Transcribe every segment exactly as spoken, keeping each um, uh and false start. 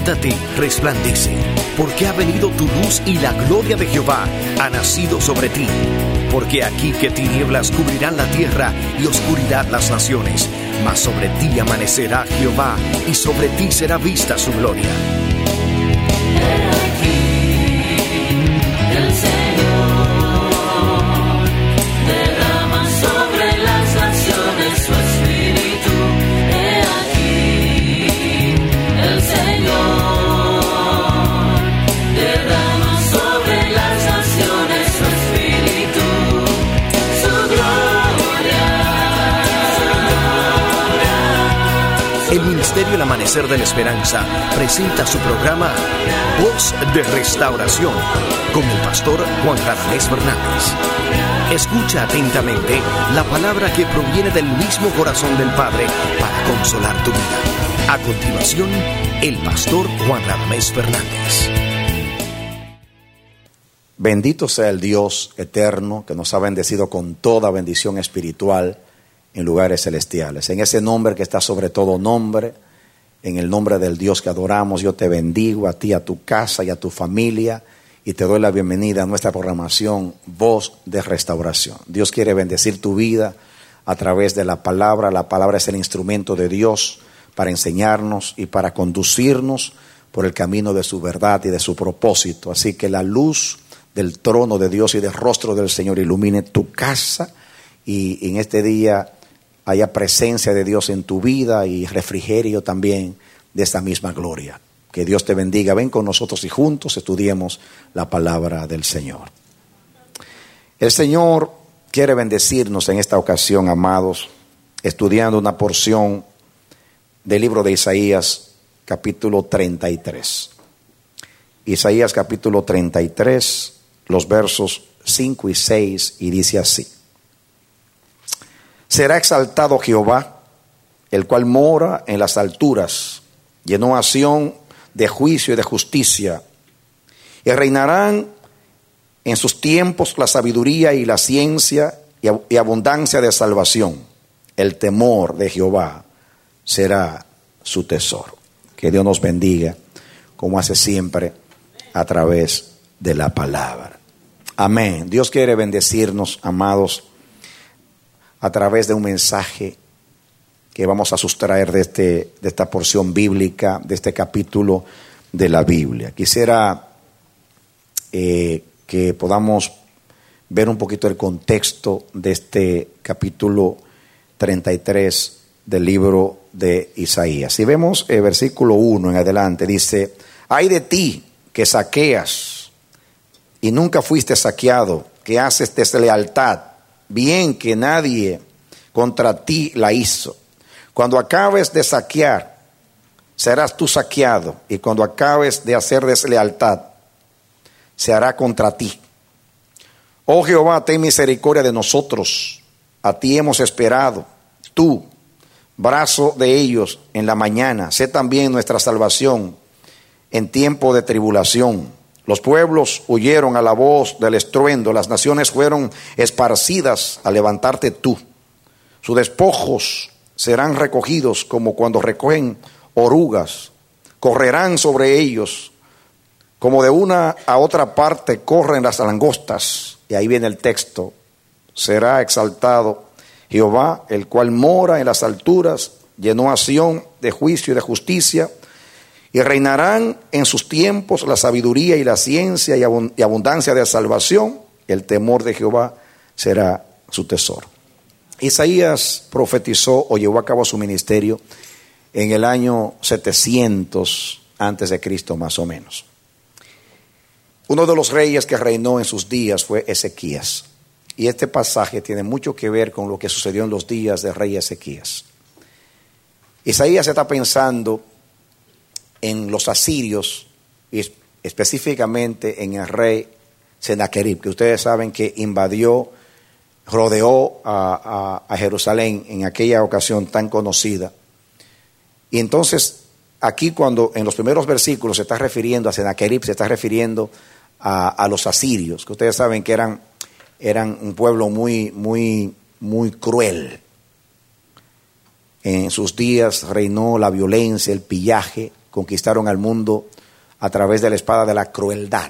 Levántate, resplandece, porque ha venido tu luz y la gloria de Jehová ha nacido sobre ti. Porque aquí que tinieblas cubrirán la tierra y oscuridad las naciones, mas sobre ti amanecerá Jehová y sobre ti será vista su gloria. He aquí, el Señor derrama sobre las naciones su espíritu. He aquí, el Señor derrama sobre las naciones su espíritu, su gloria, su gloria. El Ministerio El Amanecer de la Esperanza presenta su programa Voz de Restauración con el pastor Juan Radamés Fernández. Escucha atentamente la palabra que proviene del mismo corazón del Padre para consolar tu vida. A continuación, el pastor Juan Radamés Fernández. Bendito sea el Dios eterno que nos ha bendecido con toda bendición espiritual en lugares celestiales. En ese nombre que está sobre todo nombre, en el nombre del Dios que adoramos, yo te bendigo a ti, a tu casa y a tu familia, y te doy la bienvenida a nuestra programación Voz de Restauración. Dios quiere bendecir tu vida a través de la palabra. La palabra es el instrumento de Dios para enseñarnos y para conducirnos por el camino de su verdad y de su propósito. Así que la luz del trono de Dios y del rostro del Señor ilumine tu casa, y en este día haya presencia de Dios en tu vida y refrigerio también de esta misma gloria. Que Dios te bendiga. Ven con nosotros y juntos estudiemos la palabra del Señor. El Señor quiere bendecirnos en esta ocasión, amados, estudiando una porción del libro de Isaías, capítulo treinta y tres. Isaías capítulo treinta y tres, los versos cinco y seis, y dice así: Será exaltado Jehová, el cual mora en las alturas, llenó a Sión de juicio y de justicia, y reinarán en sus tiempos la sabiduría y la ciencia y abundancia de salvación. El temor de Jehová será su tesoro. Que Dios nos bendiga, como hace siempre, a través de la palabra. Amén. Dios quiere bendecirnos, amados, a través de un mensaje que vamos a sustraer de, este, de esta porción bíblica, de este capítulo de la Biblia. Quisiera eh, que podamos ver un poquito el contexto de este capítulo treinta y tres del libro de Isaías. Si vemos el versículo uno en adelante, dice: Ay de ti que saqueas y nunca fuiste saqueado, que haces deslealtad, bien que nadie contra ti la hizo. Cuando acabes de saquear, serás tú saqueado, y cuando acabes de hacer deslealtad, se hará contra ti. Oh Jehová, ten misericordia de nosotros, a ti hemos esperado. Tú, brazo de ellos en la mañana, sé también nuestra salvación en tiempo de tribulación. Los pueblos huyeron a la voz del estruendo, las naciones fueron esparcidas a levantarte tú. Sus despojos serán recogidos como cuando recogen orugas, correrán sobre ellos como de una a otra parte corren las langostas. Y ahí viene el texto: será exaltado Jehová, el cual mora en las alturas, llenó a Sión de juicio y de justicia, y reinarán en sus tiempos la sabiduría y la ciencia y abundancia de salvación. El temor de Jehová será su tesoro. Isaías profetizó o llevó a cabo su ministerio en el año setecientos antes de Cristo, más o menos. Uno de los reyes que reinó en sus días fue Ezequías. Y este pasaje tiene mucho que ver con lo que sucedió en los días del rey Ezequías. Isaías está pensando en los asirios y específicamente en el rey Sennacherib, que ustedes saben que invadió, rodeó a, a, a Jerusalén en aquella ocasión tan conocida. Y entonces aquí, cuando en los primeros versículos se está refiriendo a Sennacherib, se está refiriendo a, a los asirios, que ustedes saben que eran, eran un pueblo muy, muy, muy cruel. En sus días reinó la violencia, el pillaje, conquistaron al mundo a través de la espada de la crueldad.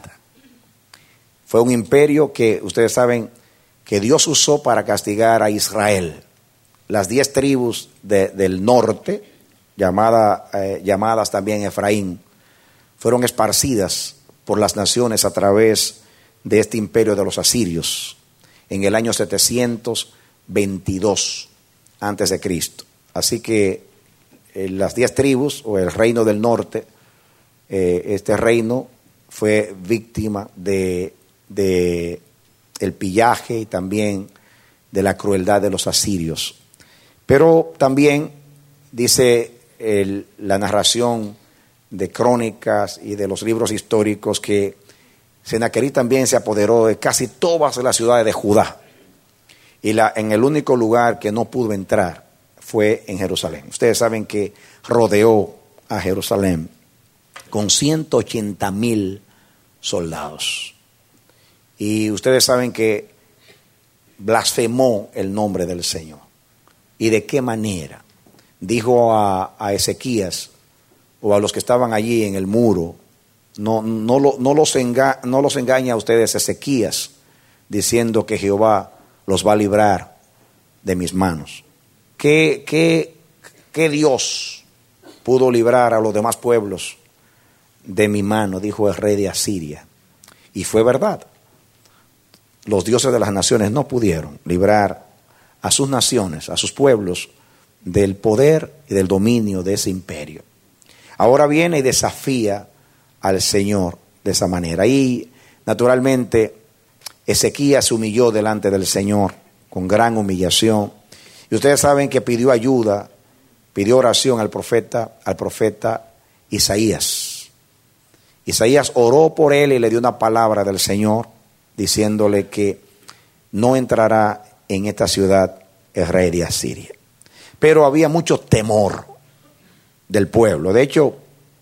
Fue un imperio que ustedes saben que Dios usó para castigar a Israel. Las diez tribus de, del norte, llamada, eh, llamadas también Efraín, fueron esparcidas por las naciones a través de este imperio de los asirios en el año setecientos veintidós antes de Cristo. Así que eh, las diez tribus o el reino del norte, eh, este reino fue víctima de, de el pillaje y también de la crueldad de los asirios. Pero también dice el, la narración de crónicas y de los libros históricos que Sennacherib también se apoderó de casi todas las ciudades de Judá. Y la, en el único lugar que no pudo entrar fue en Jerusalén. Ustedes saben que rodeó a Jerusalén con ciento ochenta mil soldados. Y ustedes saben que blasfemó el nombre del Señor. ¿Y de qué manera? Dijo a, a Ezequías o a los que estaban allí en el muro, no, no, lo, no, los enga, no los engaña a ustedes Ezequías diciendo que Jehová los va a librar de mis manos. ¿Qué, qué, qué Dios pudo librar a los demás pueblos de mi mano? Dijo el rey de Asiria. Y fue verdad. Los dioses de las naciones no pudieron librar a sus naciones, a sus pueblos, del poder y del dominio de ese imperio. Ahora viene y desafía al Señor de esa manera. Y naturalmente Ezequías se humilló delante del Señor con gran humillación. Y ustedes saben que pidió ayuda, pidió oración al profeta, al profeta Isaías. Isaías oró por él y le dio una palabra del Señor diciéndole que no entrará en esta ciudad el rey de Asiria. Pero había mucho temor del pueblo. De hecho,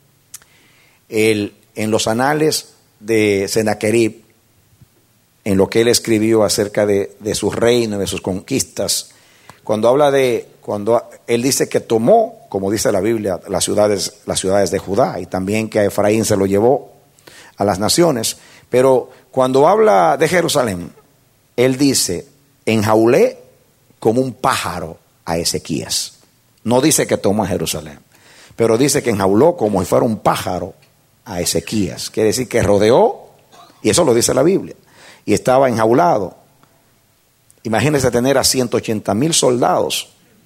el, en los anales de Sennacherib, en lo que él escribió acerca de, de su reino, de sus conquistas, cuando habla de, cuando él dice que tomó, como dice la Biblia, las ciudades, las ciudades de Judá, y también que a Efraín se lo llevó a las naciones, pero cuando habla de Jerusalén, él dice, enjaulé como un pájaro a Ezequías. No dice que tomó a Jerusalén, pero dice que enjauló como si fuera un pájaro a Ezequías. Quiere decir que rodeó, y eso lo dice la Biblia, y estaba enjaulado. Imagínense tener a ciento ochenta mil soldados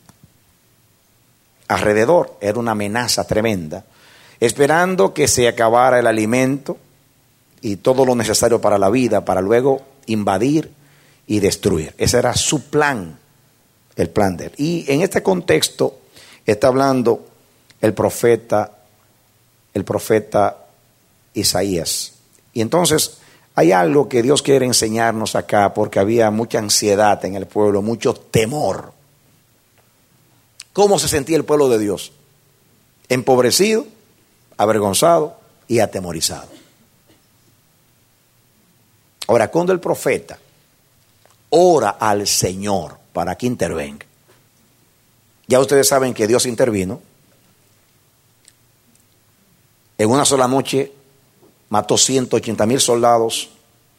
alrededor. Era una amenaza tremenda, esperando que se acabara el alimento y todo lo necesario para la vida, para luego invadir y destruir. Ese era su plan, el plan de él. Y en este contexto está hablando el profeta, el profeta Isaías. Y entonces hay algo que Dios quiere enseñarnos acá, porque había mucha ansiedad en el pueblo, mucho temor. ¿Cómo se sentía el pueblo de Dios? Empobrecido, avergonzado y atemorizado. Ahora, cuando el profeta ora al Señor para que intervenga, ya ustedes saben que Dios intervino. En una sola noche mató ciento ochenta mil soldados.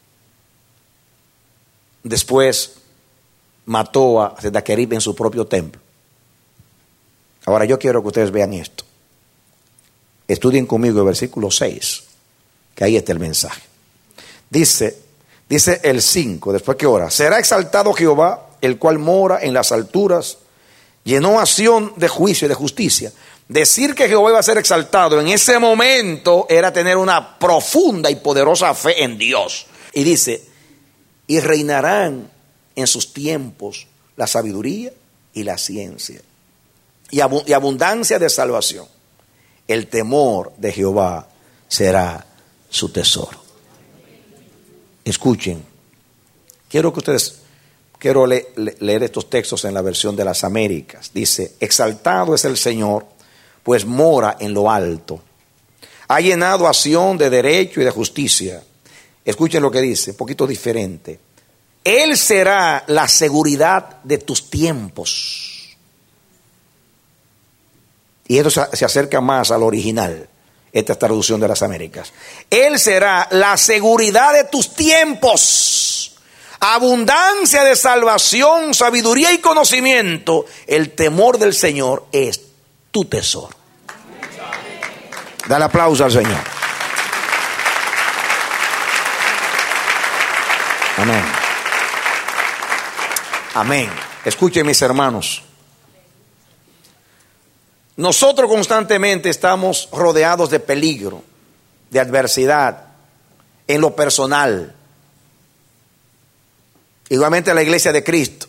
Después mató a Sennacherib en su propio templo. Ahora yo quiero que ustedes vean esto. Estudien conmigo el versículo seis, que ahí está el mensaje. Dice, dice el cinco, después que ora, será exaltado Jehová, el cual mora en las alturas, llenó a Sión de juicio y de justicia. Decir que Jehová iba a ser exaltado en ese momento era tener una profunda y poderosa fe en Dios. Y dice, y reinarán en sus tiempos la sabiduría y la ciencia, y, abu- y abundancia de salvación. El temor de Jehová será su tesoro. Escuchen, quiero que ustedes, quiero le, le, leer estos textos en la versión de las Américas. Dice, exaltado es el Señor, pues mora en lo alto. Ha llenado a Sión de derecho y de justicia. Escuchen lo que dice, un poquito diferente. Él será la seguridad de tus tiempos. Y eso se acerca más al original. esta es traducción de las Américas. Él será la seguridad de tus tiempos, abundancia de salvación, sabiduría y conocimiento. El temor del Señor es tu tesoro. Dale aplauso al Señor. Amén. Amén. Escuchen, mis hermanos. Nosotros constantemente estamos rodeados de peligro, de adversidad, en lo personal. Igualmente la iglesia de Cristo,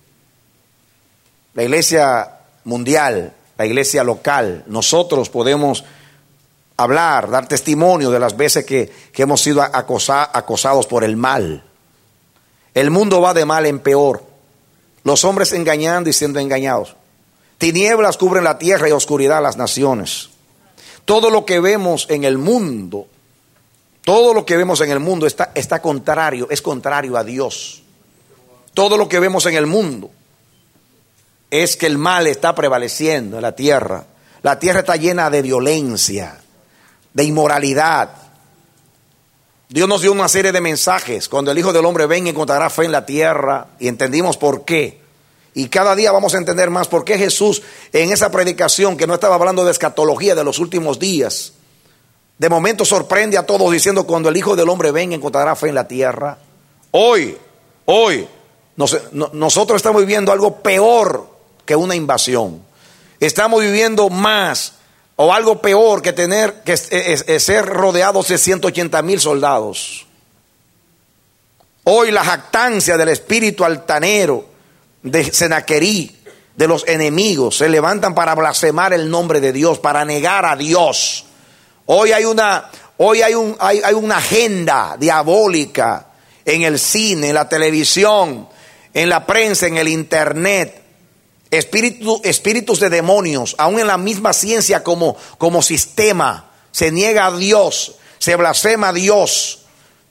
la iglesia mundial, la iglesia local. Nosotros podemos hablar, dar testimonio de las veces que, que hemos sido acosa, acosados por el mal. El mundo va de mal en peor. Los hombres engañando y siendo engañados. Tinieblas cubren la tierra y oscuridad las naciones. Todo lo que vemos en el mundo, todo lo que vemos en el mundo está, está contrario, es contrario a Dios. Todo lo que vemos en el mundo es que el mal está prevaleciendo en la tierra. La tierra está llena de violencia, de inmoralidad. Dios nos dio una serie de mensajes. Cuando el Hijo del Hombre venga, encontrará fe en la tierra, y entendimos por qué. Y cada día vamos a entender más por qué Jesús, en esa predicación que no estaba hablando de escatología de los últimos días, de momento sorprende a todos diciendo: cuando el Hijo del Hombre venga, encontrará fe en la tierra. Hoy, hoy nos, no, nosotros estamos viviendo algo peor que una invasión. Estamos viviendo más o algo peor que tener que es, es, es ser rodeados de ciento ochenta mil soldados. Hoy la jactancia del espíritu altanero de Senaquerí, de los enemigos, se levantan para blasfemar el nombre de Dios, para negar a Dios. Hoy hay una, hoy hay un, hay, hay una agenda diabólica en el cine, en la televisión, en la prensa, en el internet. Espíritu, espíritus de demonios, aún en la misma ciencia como, como sistema, se niega a Dios, se blasfema a Dios.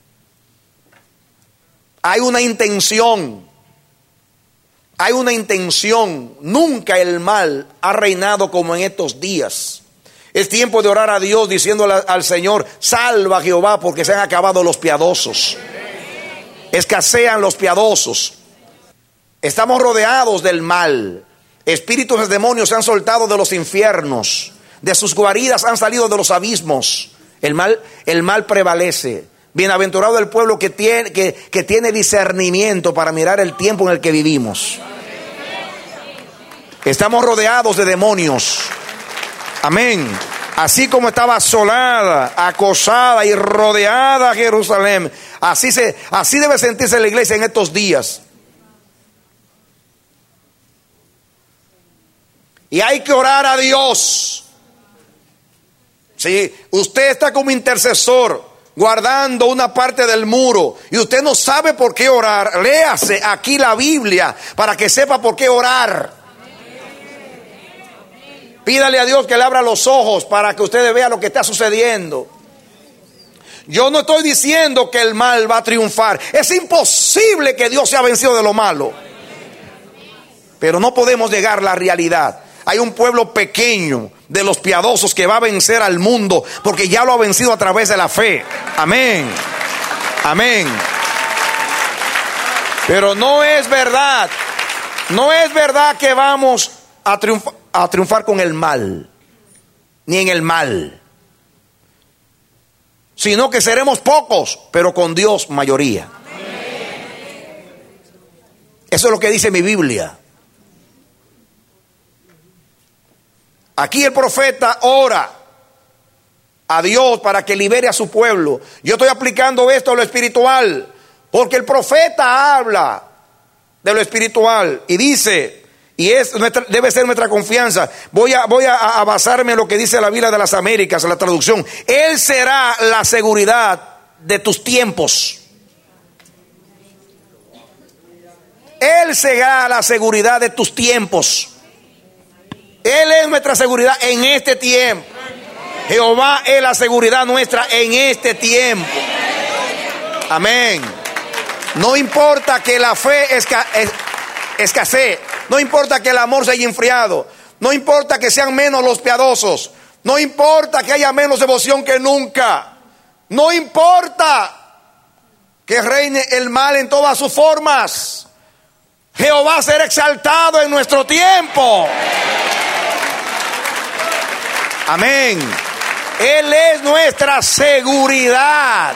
Hay una intención. Hay una intención. Nunca el mal ha reinado como en estos días. Es tiempo de orar a Dios diciéndole al Señor: salva a Jehová, porque se han acabado los piadosos. Escasean los piadosos. Estamos rodeados del mal. Espíritus de demonios se han soltado de los infiernos. De sus guaridas han salido de los abismos. El mal, el mal prevalece. Bienaventurado el pueblo que tiene, que, que tiene discernimiento para mirar el tiempo en el que vivimos. Estamos rodeados de demonios. Amén. Así como estaba asolada, acosada y rodeada Jerusalén, así, se, así debe sentirse la iglesia en estos días. Y hay que orar a Dios. Si usted está como intercesor, guardando una parte del muro, y usted no sabe por qué orar, léase aquí la Biblia para que sepa por qué orar. Pídale a Dios que le abra los ojos para que usted vea lo que está sucediendo. Yo no estoy diciendo que el mal va a triunfar. Es imposible que Dios sea vencido de lo malo. Pero no podemos negar la realidad. Hay un pueblo pequeño de los piadosos que va a vencer al mundo, porque ya lo ha vencido a través de la fe. Amén. Amén. Pero no es verdad. No es verdad que vamos a triunfar, a triunfar con el mal, ni en el mal, sino que seremos pocos, pero con Dios mayoría. Eso es lo que dice mi Biblia. Aquí el profeta ora a Dios para que libere a su pueblo. Yo estoy aplicando esto a lo espiritual, porque el profeta habla de lo espiritual y dice, y es nuestra, debe ser nuestra confianza. Voy a, voy a, a basarme en lo que dice la Biblia de las Américas, la traducción. Él será la seguridad de tus tiempos. Él será la seguridad de tus tiempos. Él es nuestra seguridad en este tiempo. Jehová es la seguridad nuestra en este tiempo. Amén. No importa que la fe esca, es, escasee. No importa que el amor se haya enfriado. No importa que sean menos los piadosos. No importa que haya menos devoción que nunca. No importa que reine el mal en todas sus formas. Jehová será exaltado en nuestro tiempo. Amén. Él es nuestra seguridad.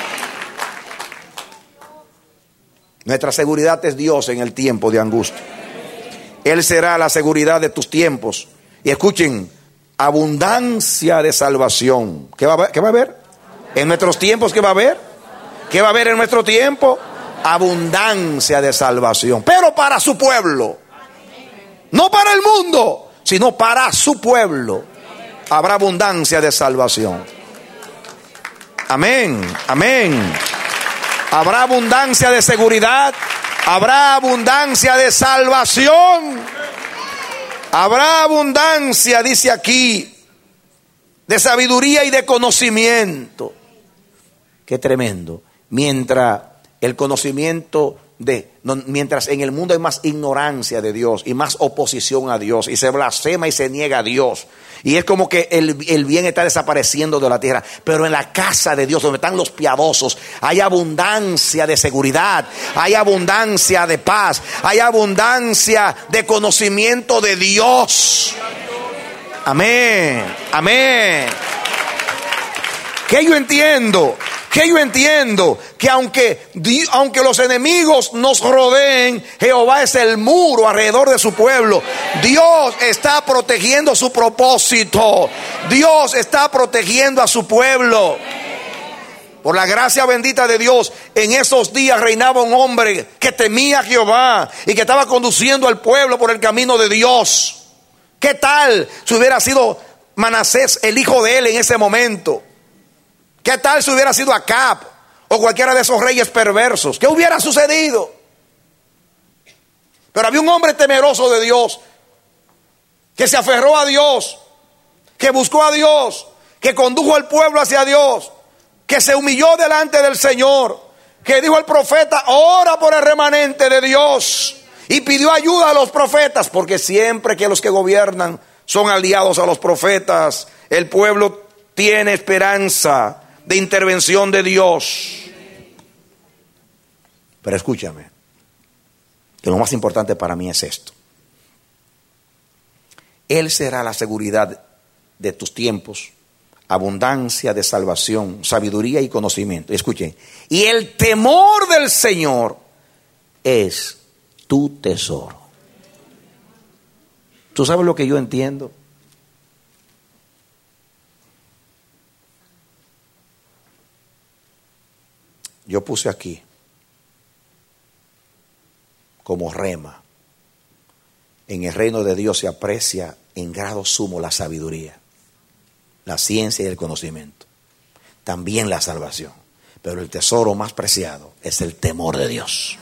Nuestra seguridad es Dios en el tiempo de angustia. Él será la seguridad de tus tiempos. Y escuchen, abundancia de salvación. ¿Qué va a haber? ¿Qué va a haber? En nuestros tiempos, ¿qué va a haber? ¿Qué va a haber en nuestro tiempo? Abundancia de salvación. Pero para su pueblo. No para el mundo, sino para su pueblo. Habrá abundancia de salvación. Amén, amén. Habrá abundancia de seguridad. Habrá abundancia de salvación. Habrá abundancia, dice aquí, de sabiduría y de conocimiento. Qué tremendo. Mientras el conocimiento de, no, mientras en el mundo hay más ignorancia de Dios y más oposición a Dios, y se blasfema y se niega a Dios, y es como que el, el bien está desapareciendo de la tierra. Pero en la casa de Dios, donde están los piadosos, hay abundancia de seguridad, hay abundancia de paz, hay abundancia de conocimiento de Dios. Amén, amén. ¿Qué yo entiendo? Que yo entiendo que aunque, aunque los enemigos nos rodeen, Jehová es el muro alrededor de su pueblo. Dios está protegiendo su propósito. Dios está protegiendo a su pueblo. Por la gracia bendita de Dios, en esos días reinaba un hombre que temía a Jehová y que estaba conduciendo al pueblo por el camino de Dios. ¿Qué tal si hubiera sido Manasés, el hijo de él, en ese momento? ¿Qué tal si hubiera sido Acab o cualquiera de esos reyes perversos? ¿Qué hubiera sucedido? Pero había un hombre temeroso de Dios, que se aferró a Dios, que buscó a Dios, que condujo al pueblo hacia Dios, que se humilló delante del Señor, que dijo al profeta: ora por el remanente de Dios, y pidió ayuda a los profetas, porque siempre que los que gobiernan son aliados a los profetas, el pueblo tiene esperanza de intervención de Dios. Pero escúchame, que lo más importante para mí es esto: Él será la seguridad de tus tiempos, abundancia de salvación, sabiduría y conocimiento. Escuchen, y el temor del Señor es tu tesoro. ¿Tú sabes lo que yo entiendo? Yo puse aquí como rema: en el reino de Dios se aprecia en grado sumo la sabiduría, la ciencia y el conocimiento, también la salvación. Pero el tesoro más preciado es el temor de Dios.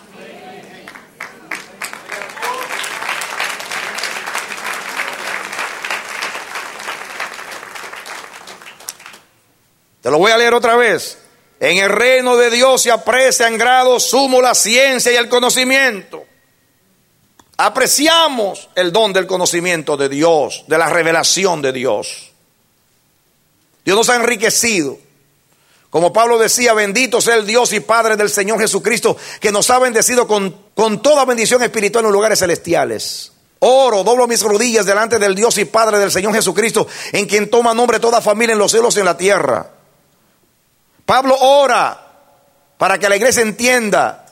Te lo voy a leer otra vez. En el reino de Dios se aprecia en grado sumo la ciencia y el conocimiento. Apreciamos el don del conocimiento de Dios, de la revelación de Dios. Dios nos ha enriquecido. Como Pablo decía: bendito sea el Dios y Padre del Señor Jesucristo, que nos ha bendecido con, con toda bendición espiritual en los lugares celestiales. Oro, doblo mis rodillas delante del Dios y Padre del Señor Jesucristo, en quien toma nombre toda familia en los cielos y en la tierra. Pablo ora para que la iglesia entienda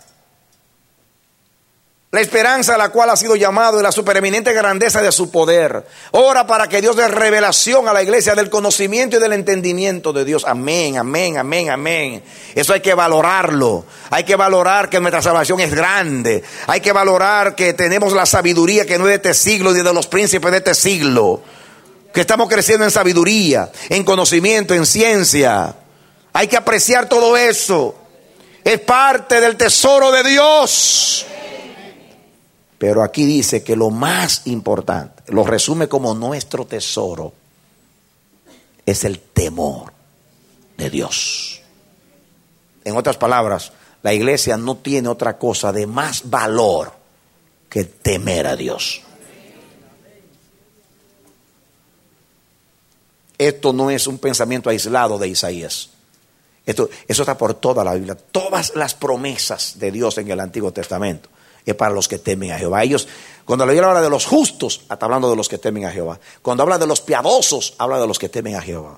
la esperanza a la cual ha sido llamado y la supereminente grandeza de su poder. Ora para que Dios dé revelación a la iglesia del conocimiento y del entendimiento de Dios. Amén, amén, amén, amén. Eso hay que valorarlo. Hay que valorar que nuestra salvación es grande. Hay que valorar que tenemos la sabiduría que no es de este siglo ni de los príncipes de este siglo. Que estamos creciendo en sabiduría, en conocimiento, en ciencia. Hay que apreciar todo eso. Es parte del tesoro de Dios. Pero aquí dice que lo más importante, lo resume como nuestro tesoro, es el temor de Dios. En otras palabras, la iglesia no tiene otra cosa de más valor que temer a Dios. Esto no es un pensamiento aislado de Isaías. Esto, eso está por toda la Biblia. Todas las promesas de Dios en el Antiguo Testamento es para los que temen a Jehová. Ellos, cuando la Biblia habla de los justos, está hablando de los que temen a Jehová. Cuando habla de los piadosos, habla de los que temen a Jehová.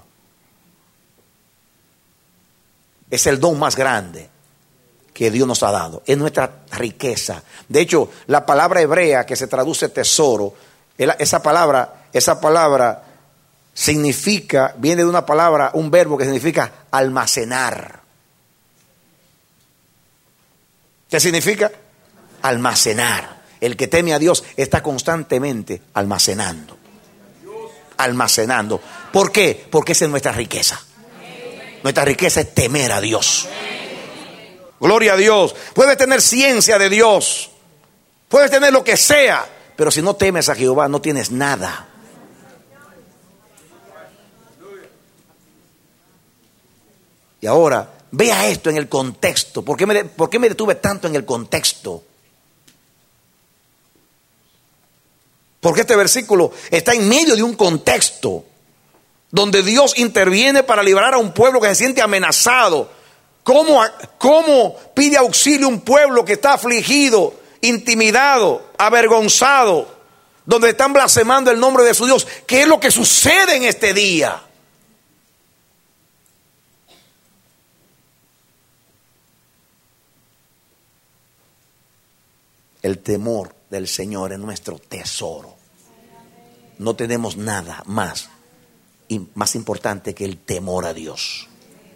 Es el don más grande que Dios nos ha dado. Es nuestra riqueza. De hecho, la palabra hebrea que se traduce tesoro, esa palabra, esa palabra significa, viene de una palabra, un verbo que significa almacenar. ¿Qué significa? Almacenar. El que teme a Dios está constantemente almacenando. Almacenando. ¿Por qué? Porque esa es nuestra riqueza. Nuestra riqueza es temer a Dios. Gloria a Dios. Puedes tener ciencia de Dios. Puedes tener lo que sea. Pero si no temes a Jehová, no tienes nada. Y ahora, vea esto en el contexto. ¿Por qué me, por qué me detuve tanto en el contexto? Porque este versículo está en medio de un contexto donde Dios interviene para librar a un pueblo que se siente amenazado. ¿Cómo, cómo pide auxilio un pueblo que está afligido, intimidado, avergonzado, donde están blasfemando el nombre de su Dios? ¿Qué es lo que sucede en este día? El temor del Señor es nuestro tesoro. No tenemos nada más, y más importante que el temor a Dios.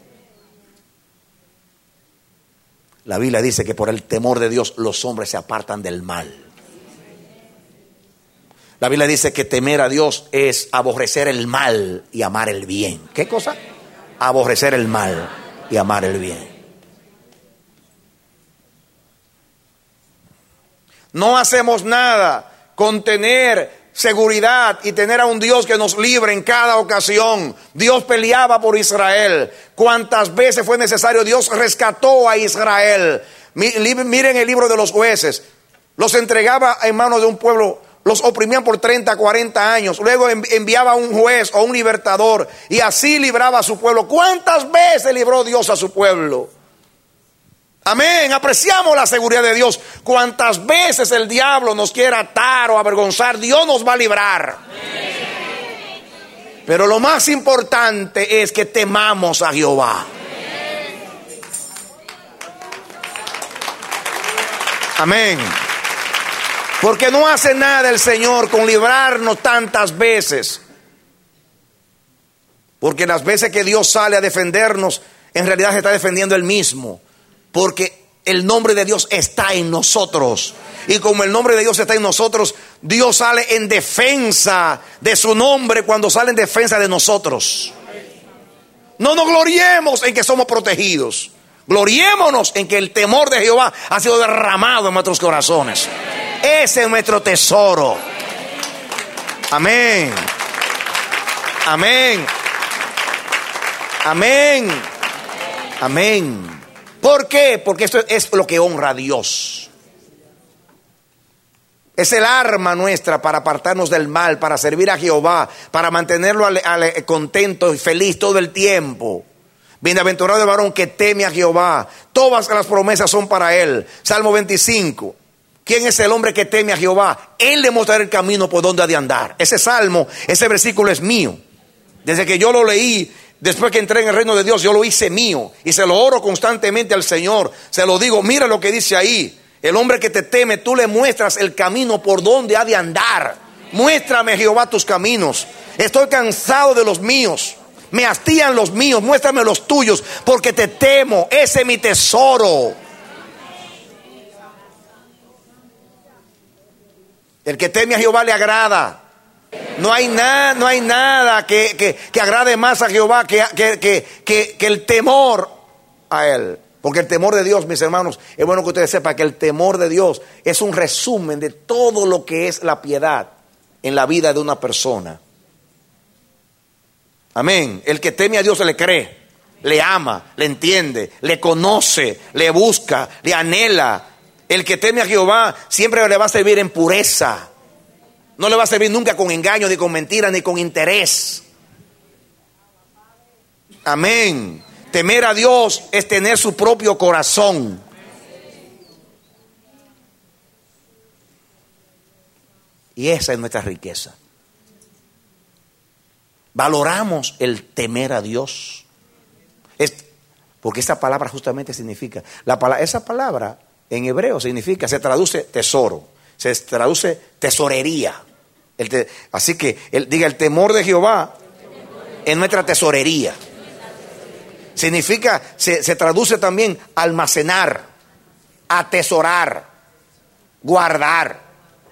La Biblia dice que por el temor de Dios los hombres se apartan del mal. La Biblia dice que temer a Dios es aborrecer el mal y amar el bien. ¿Qué cosa? Aborrecer el mal y amar el bien. No hacemos nada con tener seguridad y tener a un Dios que nos libre en cada ocasión. Dios peleaba por Israel. Cuantas veces fue necesario, Dios rescató a Israel. Miren el libro de los Jueces. Los entregaba en manos de un pueblo, los oprimían por treinta, cuarenta años. Luego enviaba a un juez o un libertador y así libraba a su pueblo. ¿Cuántas veces libró Dios a su pueblo? Amén, apreciamos la seguridad de Dios. Cuantas veces el diablo nos quiera atar o avergonzar, Dios nos va a librar. Pero lo más importante es que temamos a Jehová. Amén. Porque no hace nada el Señor con librarnos tantas veces. Porque las veces que Dios sale a defendernos, en realidad se está defendiendo Él mismo. Porque el nombre de Dios está en nosotros. Y como el nombre de Dios está en nosotros, Dios sale en defensa de su nombre cuando sale en defensa de nosotros. No nos gloriemos en que somos protegidos. Gloriémonos en que el temor de Jehová ha sido derramado en nuestros corazones. Ese es nuestro tesoro. Amén. Amén. Amén. Amén. ¿Por qué? Porque esto es lo que honra a Dios. Es el arma nuestra para apartarnos del mal, para servir a Jehová, para mantenerlo ale, ale, contento y feliz todo el tiempo. Bienaventurado el varón que teme a Jehová. Todas las promesas son para él. Salmo veinticinco. ¿Quién es el hombre que teme a Jehová? Él le mostrará el camino por donde ha de andar. Ese salmo, ese versículo es mío. Desde que yo lo leí, después que entré en el reino de Dios, yo lo hice mío y se lo oro constantemente al Señor. Se lo digo, mira lo que dice ahí. El hombre que te teme, tú le muestras el camino por donde ha de andar. Muéstrame, Jehová, tus caminos. Estoy cansado de los míos. Me hastían los míos. Muéstrame los tuyos, porque te temo. Ese es mi tesoro. El que teme a Jehová le agrada. No hay nada, no hay nada que, que, que agrade más a Jehová que, que, que, que, que el temor a Él. Porque el temor de Dios, mis hermanos, es bueno que ustedes sepan que el temor de Dios es un resumen de todo lo que es la piedad en la vida de una persona. Amén. El que teme a Dios le cree, le ama, le entiende, le conoce, le busca, le anhela. El que teme a Jehová siempre le va a servir en pureza. No le va a servir nunca con engaño, ni con mentira, ni con interés. Amén. Temer a Dios es tener su propio corazón. Y esa es nuestra riqueza. Valoramos el temer a Dios. Es, porque esa palabra justamente significa, la palabra, esa palabra en hebreo significa, se traduce tesoro, se traduce tesorería. El te, así que el, diga, el temor de Jehová es nuestra tesorería. Significa, se, se traduce también almacenar, atesorar, guardar.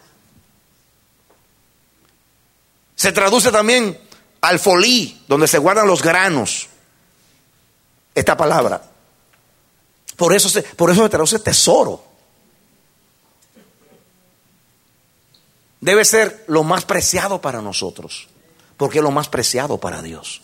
Se traduce también alfolí, donde se guardan los granos. Esta palabra. Por eso se, por eso se traduce tesoro. Debe ser lo más preciado para nosotros, porque es lo más preciado para Dios.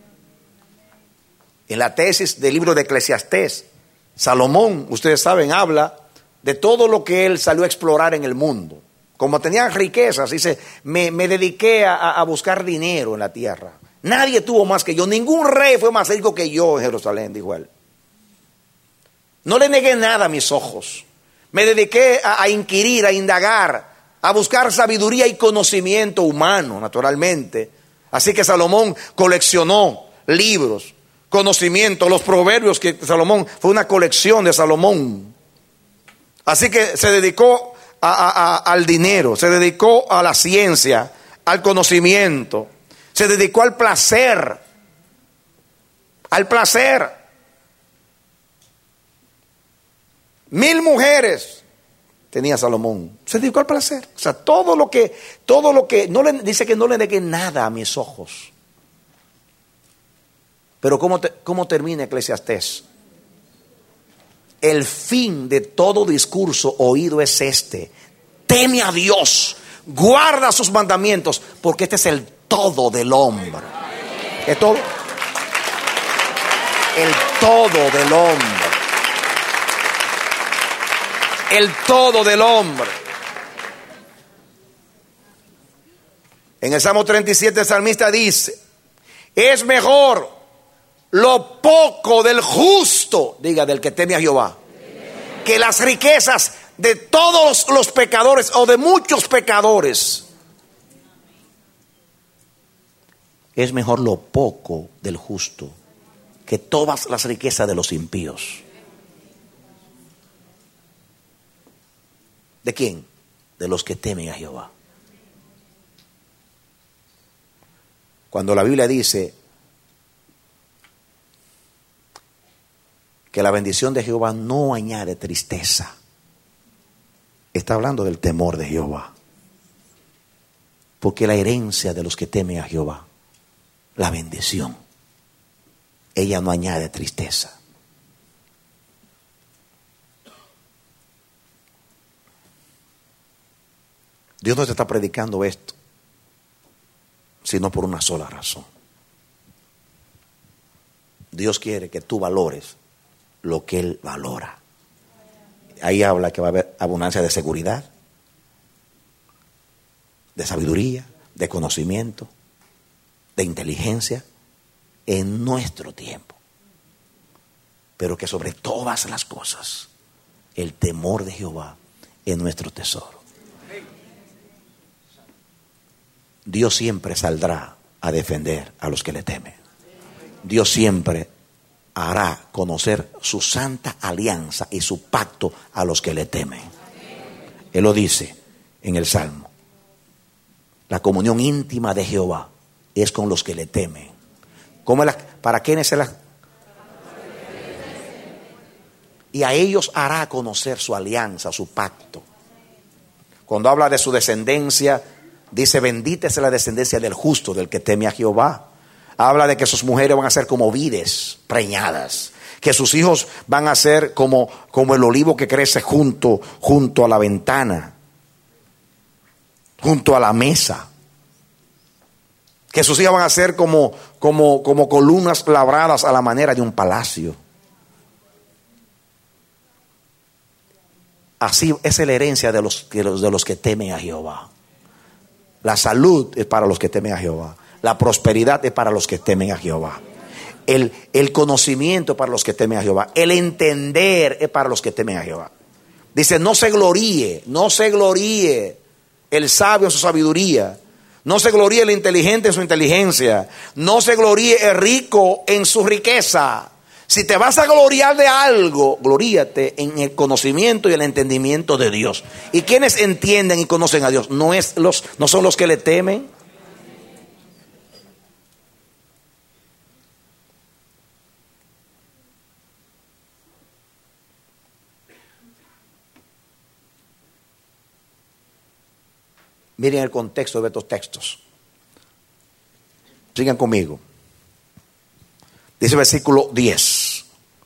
En la tesis del libro de Eclesiastés, Salomón, ustedes saben, habla de todo lo que él salió a explorar en el mundo. Como tenía riquezas, dice, me, me dediqué a, a buscar dinero en la tierra. Nadie tuvo más que yo, ningún rey fue más rico que yo en Jerusalén, dijo él. No le negué nada a mis ojos. Me dediqué a, a inquirir, a indagar, a buscar sabiduría y conocimiento humano, naturalmente. Así que Salomón coleccionó libros, conocimiento, los proverbios que Salomón, fue una colección de Salomón. Así que se dedicó A, a, a, al dinero, se dedicó a la ciencia, al conocimiento, se dedicó al placer, al placer. Mil mujeres tenía Salomón, se dedicó al placer. O sea, todo lo que, todo lo que, no le, dice que no le negué nada a mis ojos. Pero ¿cómo, te, cómo termina Eclesiastés? El fin de todo discurso oído es este: teme a Dios, guarda sus mandamientos, porque este es el todo del hombre. ¿Es todo? El todo del hombre. El todo del hombre. En el Salmo treinta y siete el salmista dice: es mejor lo poco del justo, diga, del que teme a Jehová, que las riquezas de todos los pecadores o de muchos pecadores. Es mejor lo poco del justo que todas las riquezas de los impíos. ¿De quién? De los que temen a Jehová. Cuando la Biblia dice que la bendición de Jehová no añade tristeza, está hablando del temor de Jehová. Porque la herencia de los que temen a Jehová, la bendición, ella no añade tristeza. Dios no te está predicando esto, sino por una sola razón. Dios quiere que tú valores lo que Él valora. Ahí habla que va a haber abundancia de seguridad, de sabiduría, de conocimiento, de inteligencia en nuestro tiempo. Pero que sobre todas las cosas, el temor de Jehová es nuestro tesoro. Dios siempre saldrá a defender a los que le temen. Dios siempre hará conocer su santa alianza y su pacto a los que le temen. Él lo dice en el Salmo: la comunión íntima de Jehová es con los que le temen. ¿Cómo la, ¿Para quiénes es la? Y a ellos hará conocer su alianza, su pacto. Cuando habla de su descendencia, dice: bendita es la descendencia del justo, del que teme a Jehová. Habla de que sus mujeres van a ser como vides preñadas, que sus hijos van a ser como, como el olivo que crece junto, junto a la ventana, junto a la mesa, que sus hijos van a ser como, como, como columnas labradas a la manera de un palacio. Así es la herencia de los, de los, de los que temen a Jehová. La salud es para los que temen a Jehová. La prosperidad es para los que temen a Jehová. El, el conocimiento para los que temen a Jehová. El entender es para los que temen a Jehová. Dice, no se gloríe, no se gloríe el sabio en su sabiduría. No se gloríe el inteligente en su inteligencia. No se gloríe el rico en su riqueza. Si te vas a gloriar de algo, gloríate en el conocimiento y el entendimiento de Dios. ¿Y quienes entienden y conocen a Dios? ¿No, es los, no son los que le temen? Miren el contexto de estos textos. Sigan conmigo. Dice el versículo diez.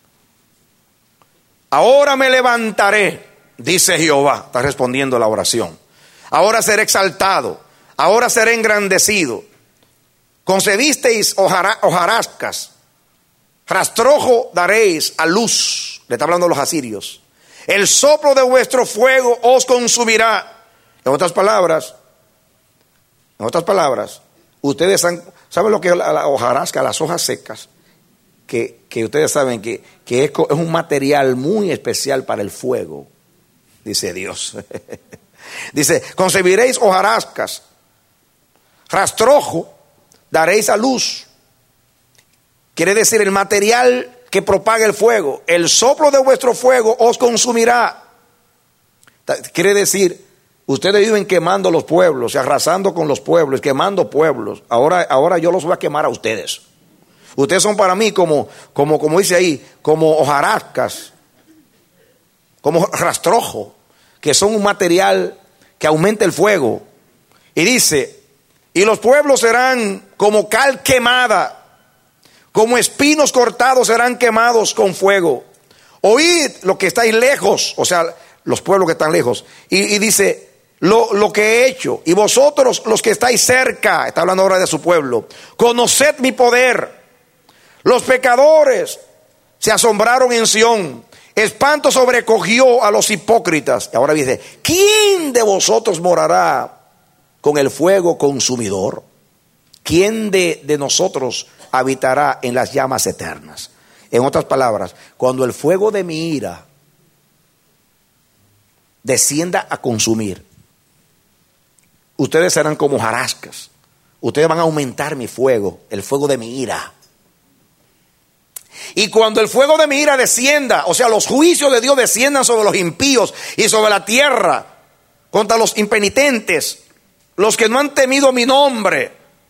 Ahora me levantaré, dice Jehová. Está respondiendo la oración. Ahora seré exaltado. Ahora seré engrandecido. Concebisteis hojara, hojarascas. Rastrojo daréis a luz. Le está hablando a los asirios. El soplo de vuestro fuego os consumirá. En otras palabras, en otras palabras, ustedes han, ¿saben lo que es la, la hojarasca? Las hojas secas, que, que ustedes saben que, que es, es un material muy especial para el fuego, dice Dios. Dice, concebiréis hojarascas, rastrojo, daréis a luz. Quiere decir el material que propaga el fuego. El soplo de vuestro fuego os consumirá. Quiere decir, ustedes viven quemando los pueblos, arrasando con los pueblos, quemando pueblos. Ahora, ahora yo los voy a quemar a ustedes. Ustedes son para mí como, como, como dice ahí, como hojarascas, como rastrojo, que son un material que aumenta el fuego. Y dice, y los pueblos serán como cal quemada, como espinos cortados serán quemados con fuego. Oíd lo que estáis lejos, o sea, los pueblos que están lejos. Y, y dice, Lo, lo que he hecho, y vosotros los que estáis cerca, está hablando ahora de su pueblo, conoced mi poder. Los pecadores se asombraron en Sión, espanto sobrecogió a los hipócritas. Y ahora dice, ¿quién de vosotros morará con el fuego consumidor? ¿Quién de, de nosotros habitará en las llamas eternas? En otras palabras, cuando el fuego de mi ira descienda a consumir, ustedes serán como hojarascas. Ustedes van a aumentar mi fuego, el fuego de mi ira. Y cuando el fuego de mi ira descienda, o sea, los juicios de Dios desciendan sobre los impíos y sobre la tierra, contra los impenitentes, los que no han temido mi nombre.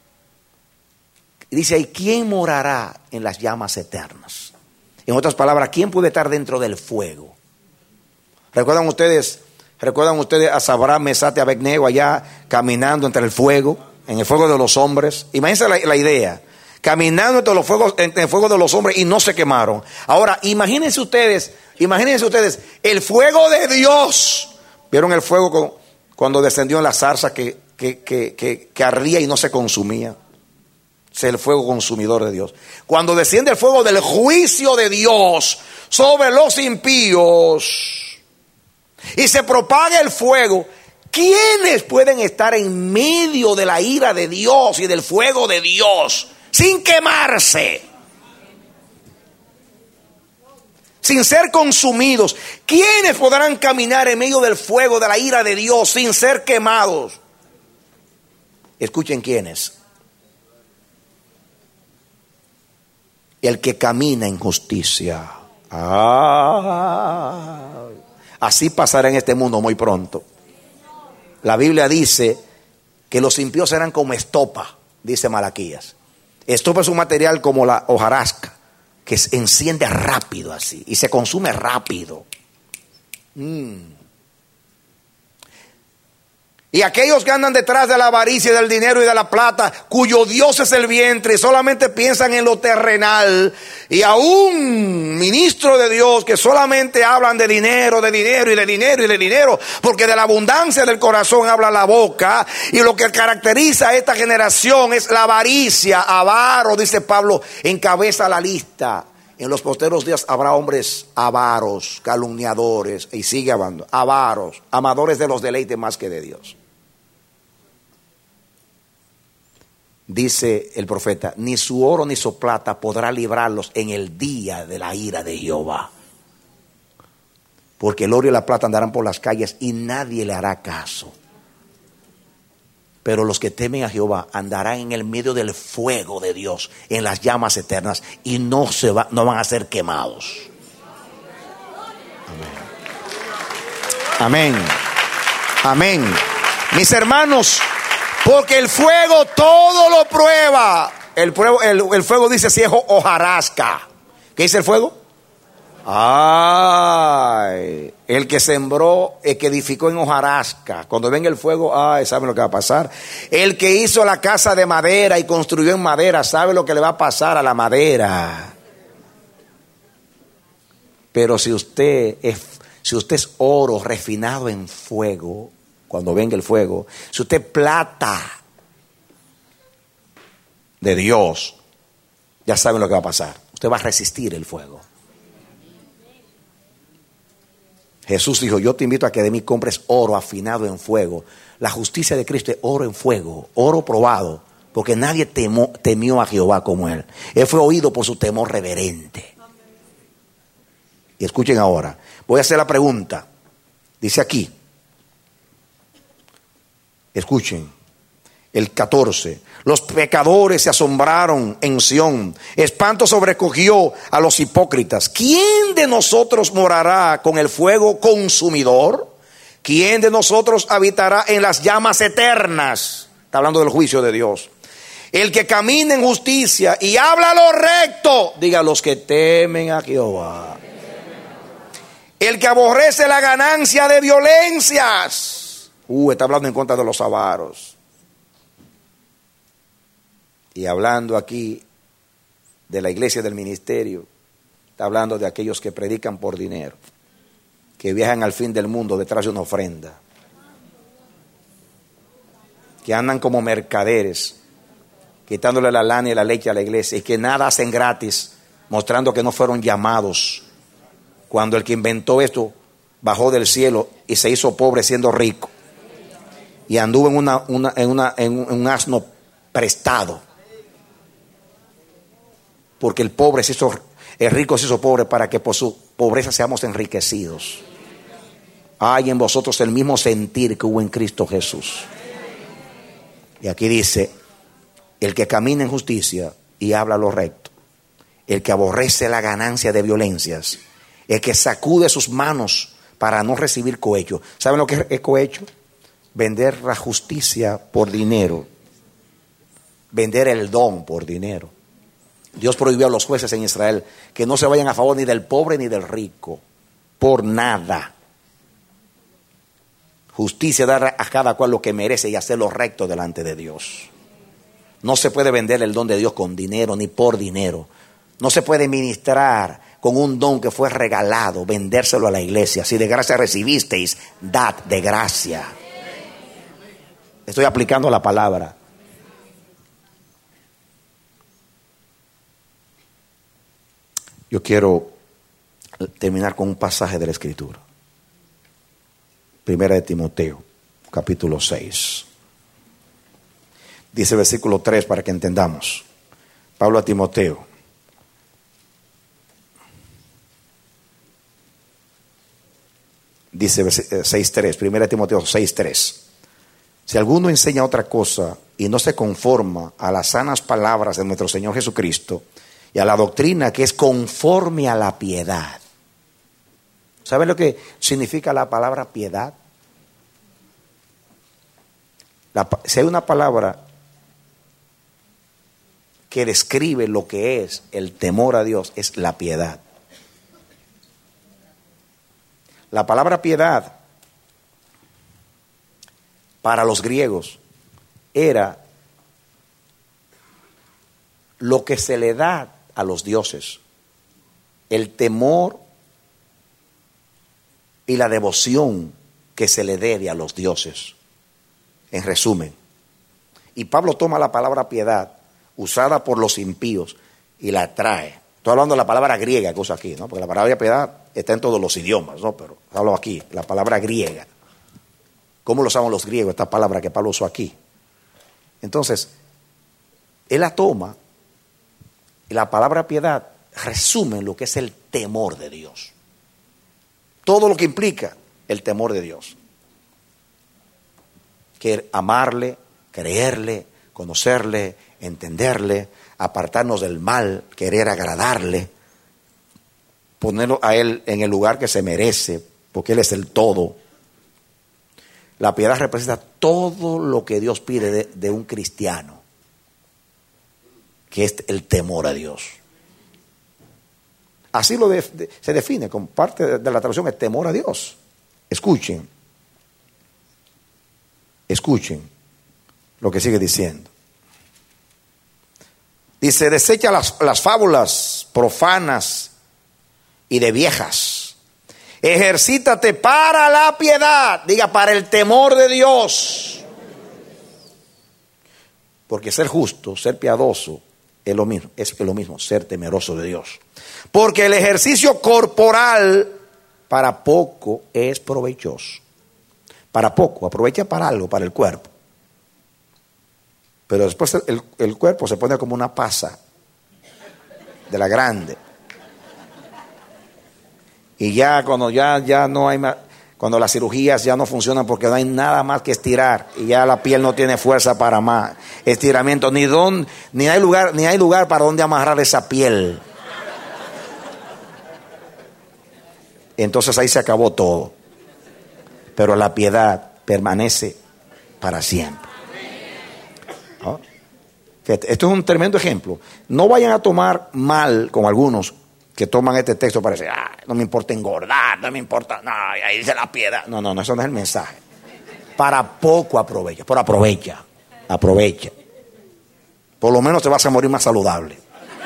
Dice ahí, ¿quién morará en las llamas eternas? En otras palabras, ¿quién puede estar dentro del fuego? ¿Recuerdan ustedes? ¿Recuerdan ustedes a Sabrán, Mesate, Abednego allá caminando entre el fuego, en el fuego de los hombres? Imagínense la, la idea, caminando entre, los fuegos, entre el fuego de los hombres y no se quemaron. Ahora, imagínense ustedes, imagínense ustedes, el fuego de Dios. ¿Vieron el fuego con, cuando descendió en la zarza que, que, que, que, que ardía y no se consumía? Es el fuego consumidor de Dios. Cuando desciende el fuego del juicio de Dios sobre los impíos y se propaga el fuego, ¿quiénes pueden estar en medio de la ira de Dios y del fuego de Dios sin quemarse? Sin ser consumidos. ¿Quiénes podrán caminar en medio del fuego de la ira de Dios sin ser quemados? Escuchen quiénes. El que camina en justicia. Ah, así pasará en este mundo muy pronto. La Biblia dice que los impíos serán como estopa, dice Malaquías. Estopa es un material como la hojarasca, que se enciende rápido así y se consume rápido. Mm. Y aquellos que andan detrás de la avaricia y del dinero y de la plata, cuyo Dios es el vientre y solamente piensan en lo terrenal, y aún ministros de Dios que solamente hablan de dinero, de dinero y de dinero y de dinero, porque de la abundancia del corazón habla la boca, y lo que caracteriza a esta generación es la avaricia. Avaro, dice Pablo, encabeza la lista. En los posteros días habrá hombres avaros, calumniadores, y sigue hablando, avaros, amadores de los deleites más que de Dios. dice el profeta, ni su oro ni su plata podrá librarlos en el día de la ira de Jehová. Porque el oro y la plata andarán por las calles y nadie le hará caso. Pero los que temen a Jehová andarán en el medio del fuego de Dios, en las llamas eternas, y no, se va, no van a ser quemados. Amén. Amén. Amén. Mis hermanos, porque el fuego todo lo prueba. El, el, el fuego dice si es hojarasca. ¿Qué dice el fuego? Ay, el que sembró, el que edificó en hojarasca, cuando venga el fuego, ay, ¿saben lo que va a pasar? El que hizo la casa de madera y construyó en madera, ¿sabe lo que le va a pasar a la madera? Pero si usted es, si usted es oro refinado en fuego, cuando venga el fuego, si usted es plata de Dios, ya saben lo que va a pasar. Usted va a resistir el fuego. Jesús dijo, yo te invito a que de mí compres oro afinado en fuego. La justicia de Cristo es oro en fuego, oro probado, porque nadie temó, temió a Jehová como él. Él fue oído por su temor reverente. Y escuchen ahora, voy a hacer la pregunta. Dice aquí, escuchen, el catorce. Los pecadores se asombraron en Sión. Espanto sobrecogió a los hipócritas. ¿Quién de nosotros morará con el fuego consumidor? ¿Quién de nosotros habitará en las llamas eternas? Está hablando del juicio de Dios. El que camina en justicia y habla lo recto, diga los que temen a Jehová. El que aborrece la ganancia de violencias. Uh, está hablando en contra de los avaros. Y hablando aquí de la iglesia del ministerio, está hablando de aquellos que predican por dinero, que viajan al fin del mundo detrás de una ofrenda, que andan como mercaderes, quitándole la lana y la leche a la iglesia, y que nada hacen gratis, mostrando que no fueron llamados, cuando el que inventó esto bajó del cielo y se hizo pobre siendo rico, y anduvo en, una, una, en, una, en un asno prestado. Porque el pobre se hizo, el rico se hizo pobre para que por su pobreza seamos enriquecidos. Hay en vosotros el mismo sentir que hubo en Cristo Jesús. Y aquí dice, el que camina en justicia y habla lo recto, el que aborrece la ganancia de violencias, el que sacude sus manos para no recibir cohecho. ¿Saben lo que es cohecho? Vender la justicia por dinero, vender el don por dinero. Dios prohibió a los jueces en Israel que no se vayan a favor ni del pobre ni del rico, por nada. Justicia, dar a cada cual lo que merece y hacer lo recto delante de Dios. No se puede vender el don de Dios con dinero ni por dinero. No se puede ministrar con un don que fue regalado, vendérselo a la iglesia. Si de gracia recibisteis, dad de gracia. Estoy aplicando la palabra. Yo quiero terminar con un pasaje de la Escritura. Primera de Timoteo, capítulo seis. Dice el versículo tres para que entendamos. Pablo a Timoteo. Dice seis tres, Primera de Timoteo seis tres. Si alguno enseña otra cosa y no se conforma a las sanas palabras de nuestro Señor Jesucristo y a la doctrina que es conforme a la piedad. ¿Saben lo que significa la palabra piedad? La, si hay una palabra que describe lo que es el temor a Dios, es la piedad. La palabra piedad para los griegos era lo que se le da a los dioses, el temor y la devoción que se le debe a los dioses, en resumen. Y Pablo toma la palabra piedad, usada por los impíos, y la trae. Estoy hablando de la palabra griega que usa aquí, ¿no? Porque la palabra piedad está en todos los idiomas, ¿no? Pero hablo aquí, la palabra griega. ¿Cómo lo usaban los griegos, esta palabra que Pablo usó aquí? Entonces, Él la toma y la palabra piedad resume lo que es el temor de Dios. Todo lo que implica el temor de Dios. Que amarle, creerle, conocerle, entenderle, apartarnos del mal, querer agradarle, ponerlo a Él en el lugar que se merece, porque Él es el todo. La piedad representa todo lo que Dios pide de, de un cristiano, que es el temor a Dios. Así lo de, de, se define como parte de, de la traducción, el temor a Dios. Escuchen, escuchen lo que sigue diciendo. Dice, desecha las, las fábulas profanas y de viejas. Ejercítate para la piedad, diga, para el temor de Dios. Porque ser justo, ser piadoso, es lo mismo, es lo mismo, ser temeroso de Dios. Porque el ejercicio corporal para poco es provechoso. Para poco, aprovecha para algo, para el cuerpo. Pero después el, el cuerpo se pone como una pasa de la grande. Y ya cuando ya, ya no hay más, cuando las cirugías ya no funcionan porque no hay nada más que estirar y ya la piel no tiene fuerza para más estiramiento, ni don, ni hay lugar, ni hay lugar para donde amarrar esa piel. Entonces ahí se acabó todo. Pero la piedad permanece para siempre. ¿No? Esto es un tremendo ejemplo. No vayan a tomar mal con algunos que toman este texto para decir, ah, no me importa engordar, no me importa, no, ahí dice la piedad. No, no, no, eso no es el mensaje. Para poco aprovecha, pero aprovecha, aprovecha. Por lo menos te vas a morir más saludable.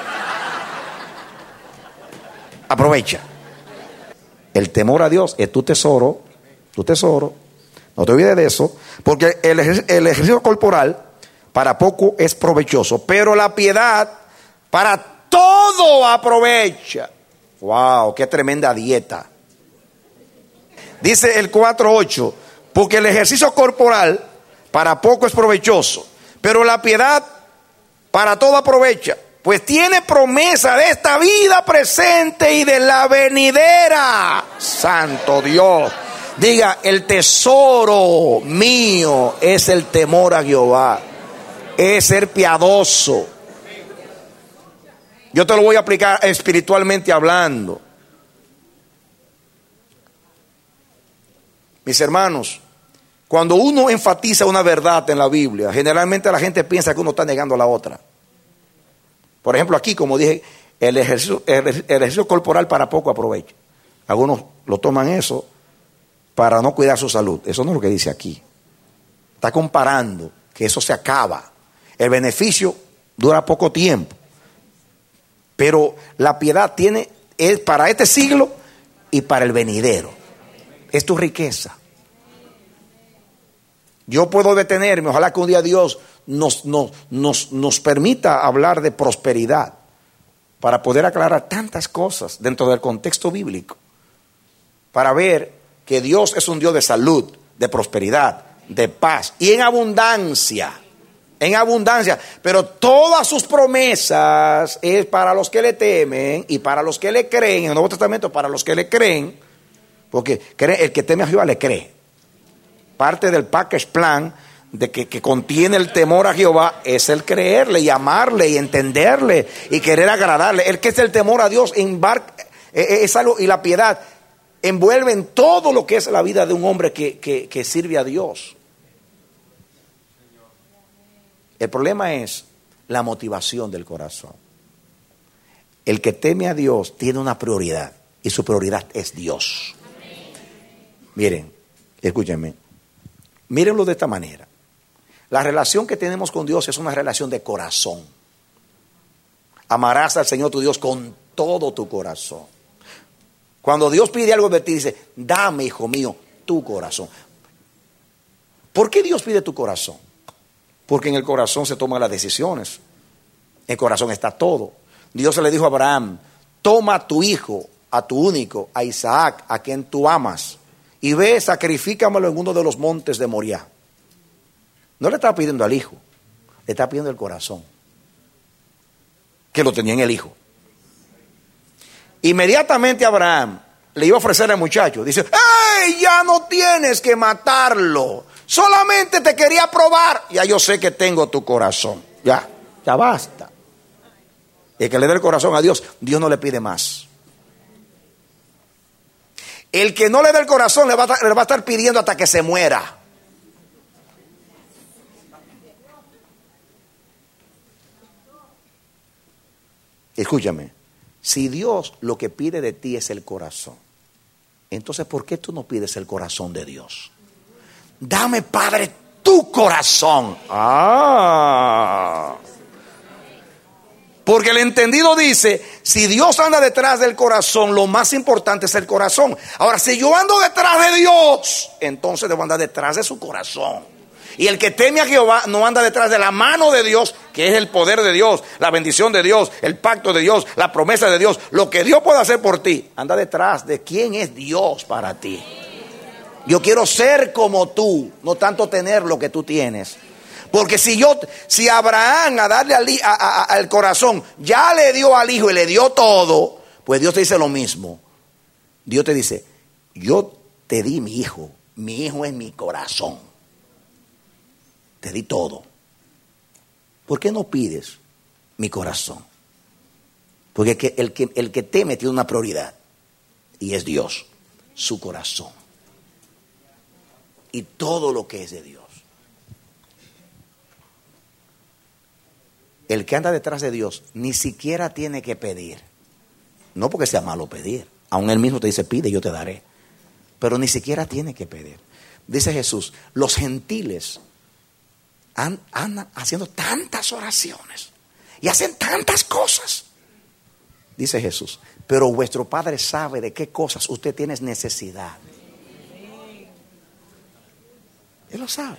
Aprovecha. El temor a Dios es tu tesoro, tu tesoro. No te olvides de eso, porque el, ejer- el ejercicio corporal para poco es provechoso, pero la piedad para todo aprovecha. Wow, qué tremenda dieta. Dice el cuatro ocho, porque el ejercicio corporal para poco es provechoso, pero la piedad para todo aprovecha, pues tiene promesa de esta vida presente y de la venidera. Santo Dios. Diga, el tesoro mío es el temor a Jehová, es ser piadoso. Yo te lo voy a aplicar espiritualmente hablando. Mis hermanos, cuando uno enfatiza una verdad en la Biblia, generalmente la gente piensa que uno está negando a la otra. Por ejemplo, aquí, como dije, el ejercicio, el ejercicio corporal para poco aprovecha. Algunos lo toman eso para no cuidar su salud. Eso no es lo que dice aquí. Está comparando que eso se acaba. El beneficio dura poco tiempo. Pero la piedad tiene, es para este siglo y para el venidero. Es tu riqueza. Yo puedo detenerme, ojalá que un día Dios nos, nos, nos, nos permita hablar de prosperidad para poder aclarar tantas cosas dentro del contexto bíblico. Para ver que Dios es un Dios de salud, de prosperidad, de paz y en abundancia. En abundancia, pero todas sus promesas es para los que le temen y para los que le creen. En el Nuevo Testamento, para los que le creen, porque el que teme a Jehová le cree. Parte del package plan de que, que contiene el temor a Jehová es el creerle y amarle y entenderle y querer agradarle. El que es el temor a Dios embarca, es algo, y la piedad envuelve en todo lo que es la vida de un hombre que, que, que sirve a Dios. El problema es la motivación del corazón. El que teme a Dios tiene una prioridad y su prioridad es Dios. Miren, escúchenme, mírenlo de esta manera. La relación que tenemos con Dios es una relación de corazón. Amarás al Señor tu Dios con todo tu corazón. Cuando Dios pide algo de ti, dice, dame, hijo mío, tu corazón. ¿Por qué Dios pide tu corazón? Porque en el corazón se toman las decisiones. En el corazón está todo. Dios le dijo a Abraham, toma a tu hijo, a tu único, a Isaac, a quien tú amas, y ve, sacrifícamelo en uno de los montes de Moriah. No le estaba pidiendo al hijo, le estaba pidiendo el corazón. que lo tenía en el hijo. Inmediatamente Abraham le iba a ofrecer al muchacho. Dice, ¡hey! Ya no tienes que matarlo. Solamente te quería probar. Ya yo sé que tengo tu corazón. Ya, ya basta. El que le dé el corazón a Dios, Dios no le pide más. El que no le dé el corazón le va a, le va a estar pidiendo hasta que se muera. Escúchame, si Dios lo que pide de ti es el corazón, entonces ¿por qué tú no pides el corazón de Dios? Dame, Padre, tu corazón. Ah. Porque el entendido dice, si Dios anda detrás del corazón, lo más importante es el corazón. Ahora, si yo ando detrás de Dios, entonces debo andar detrás de su corazón. Y el que teme a Jehová no anda detrás de la mano de Dios, que es el poder de Dios, la bendición de Dios, el pacto de Dios, la promesa de Dios, lo que Dios puede hacer por ti. Anda detrás de quién es Dios para ti. Yo quiero ser como tú, no tanto tener lo que tú tienes. Porque si yo, si Abraham a darle al, a, a, al corazón ya le dio al hijo y le dio todo, pues Dios te dice lo mismo. Dios te dice, yo te di mi hijo, mi hijo es mi corazón. Te di todo. ¿Por qué no pides mi corazón? Porque el que, el que, el que teme tiene una prioridad y es Dios, su corazón y todo lo que es de Dios. El que anda detrás de Dios ni siquiera tiene que pedir. No porque sea malo pedir. Aún él mismo te dice, pide y yo te daré. Pero ni siquiera tiene que pedir. Dice Jesús, los gentiles andan haciendo tantas oraciones y hacen tantas cosas. Dice Jesús, pero vuestro Padre sabe de qué cosas usted tiene necesidad. Él lo sabe.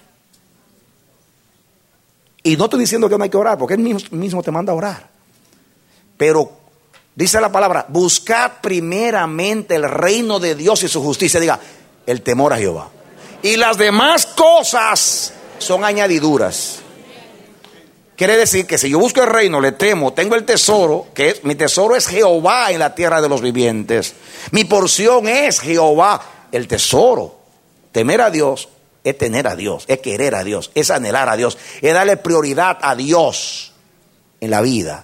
Y no estoy diciendo que no hay que orar, porque Él mismo, mismo te manda a orar. Pero dice la palabra, buscad primeramente el reino de Dios y su justicia. Diga, el temor a Jehová. Y las demás cosas son añadiduras. Quiere decir que si yo busco el reino, le temo, tengo el tesoro, que es, mi tesoro es Jehová en la tierra de los vivientes. Mi porción es Jehová, el tesoro. Temer a Dios es tener a Dios, es querer a Dios, es anhelar a Dios, es darle prioridad a Dios en la vida.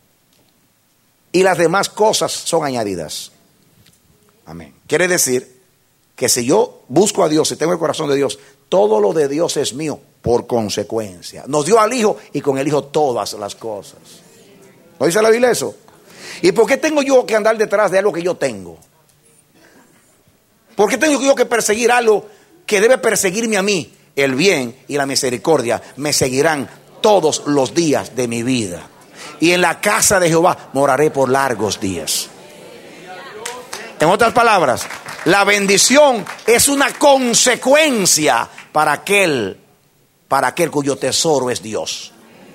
Y las demás cosas son añadidas. Amén. Quiere decir que si yo busco a Dios y tengo el corazón de Dios, todo lo de Dios es mío por consecuencia. Nos dio al Hijo y con el Hijo todas las cosas. ¿No dice la Biblia eso? ¿Y por qué tengo yo que andar detrás de algo que yo tengo? ¿Por qué tengo yo que perseguir algo que debe perseguirme a mí? El bien y la misericordia me seguirán todos los días de mi vida. Y en la casa de Jehová moraré por largos días. En otras palabras, la bendición es una consecuencia para aquel, para aquel cuyo tesoro es Dios.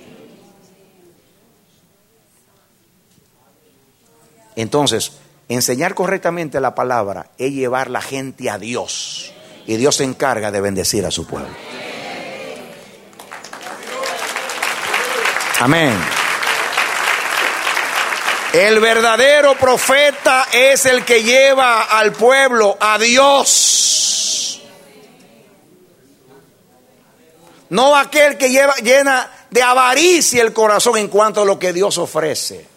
Entonces, enseñar correctamente la palabra es llevar la gente a Dios. Y Dios se encarga de bendecir a su pueblo. Amén. El verdadero profeta es el que lleva al pueblo a Dios. No aquel que lleva, llena de avaricia el corazón en cuanto a lo que Dios ofrece.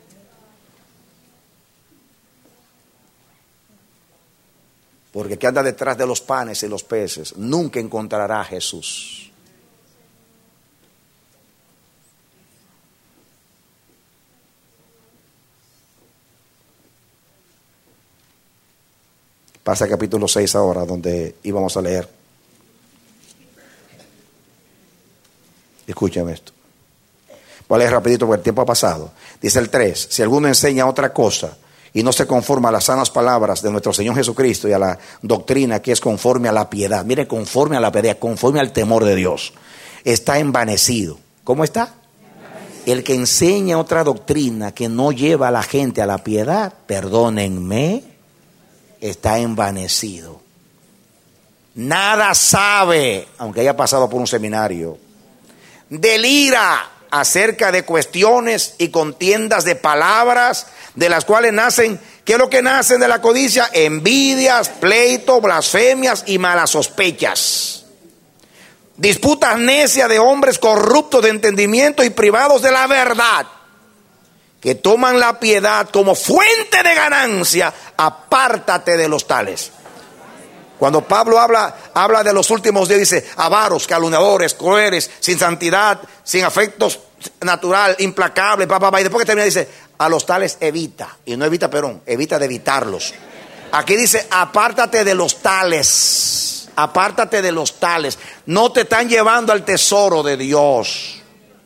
Porque el que anda detrás de los panes y los peces nunca encontrará a Jesús. Pasa al capítulo seis ahora, donde íbamos a leer. Escúchame esto. Voy a leer rapidito porque el tiempo ha pasado. Dice el tres, si alguno enseña otra cosa y no se conforma a las sanas palabras de nuestro Señor Jesucristo y a la doctrina que es conforme a la piedad. Mire, conforme a la piedad, conforme al temor de Dios. Está envanecido. ¿Cómo está? El que enseña otra doctrina que no lleva a la gente a la piedad, perdónenme, está envanecido. Nada sabe, aunque haya pasado por un seminario. Delira acerca de cuestiones y contiendas de palabras, de las cuales nacen, ¿qué es lo que nacen de la codicia? Envidias, pleitos, blasfemias y malas sospechas. Disputas necias de hombres corruptos de entendimiento y privados de la verdad, que toman la piedad como fuente de ganancia. Apártate de los tales. Cuando Pablo habla, habla de los últimos días, dice: avaros, calumniadores, crueles, sin santidad, sin afectos natural, implacables, pa, pa, pa. Y después que termina dice: a los tales evita. Y no evita Perón, evita de evitarlos. Aquí dice: apártate de los tales. Apártate de los tales. No te están llevando al tesoro de Dios.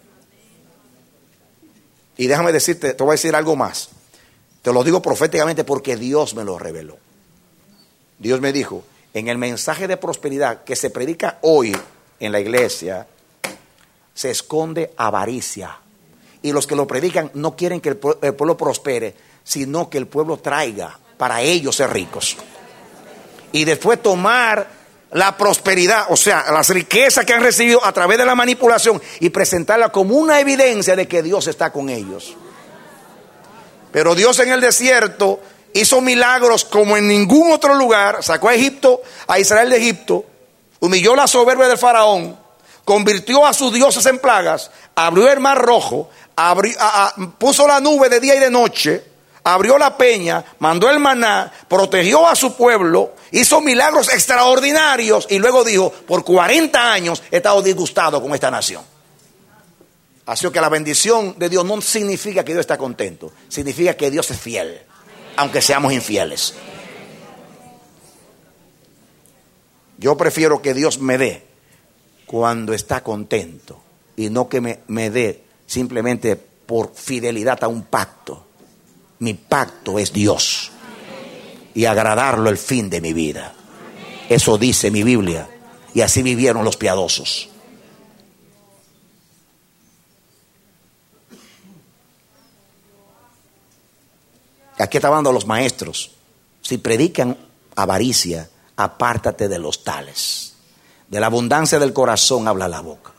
Y déjame decirte, te voy a decir algo más. Te lo digo proféticamente porque Dios me lo reveló. Dios me dijo: en el mensaje de prosperidad que se predica hoy en la iglesia, se esconde avaricia. Y los que lo predican no quieren que el pueblo prospere, sino que el pueblo traiga para ellos ser ricos. Y después tomar la prosperidad, o sea, las riquezas que han recibido a través de la manipulación, y presentarla como una evidencia de que Dios está con ellos. Pero Dios en el desierto hizo milagros como en ningún otro lugar. Sacó a Egipto, a Israel de Egipto, humilló la soberbia del faraón, convirtió a sus dioses en plagas, abrió el mar rojo, abrió, a, a, puso la nube de día y de noche, abrió la peña, mandó el maná, protegió a su pueblo, hizo milagros extraordinarios y luego dijo: por cuarenta años he estado disgustado con esta nación. Así que la bendición de Dios no significa que Dios está contento, significa que Dios es fiel, aunque seamos infieles. Yo prefiero que Dios me dé cuando está contento y no que me, me dé simplemente por fidelidad a un pacto. Mi pacto es Dios y agradarlo el fin de mi vida. Eso dice mi Biblia, y así vivieron los piadosos. Aquí está hablando a los maestros: si predican avaricia, apártate de los tales. De la abundancia del corazón habla la boca.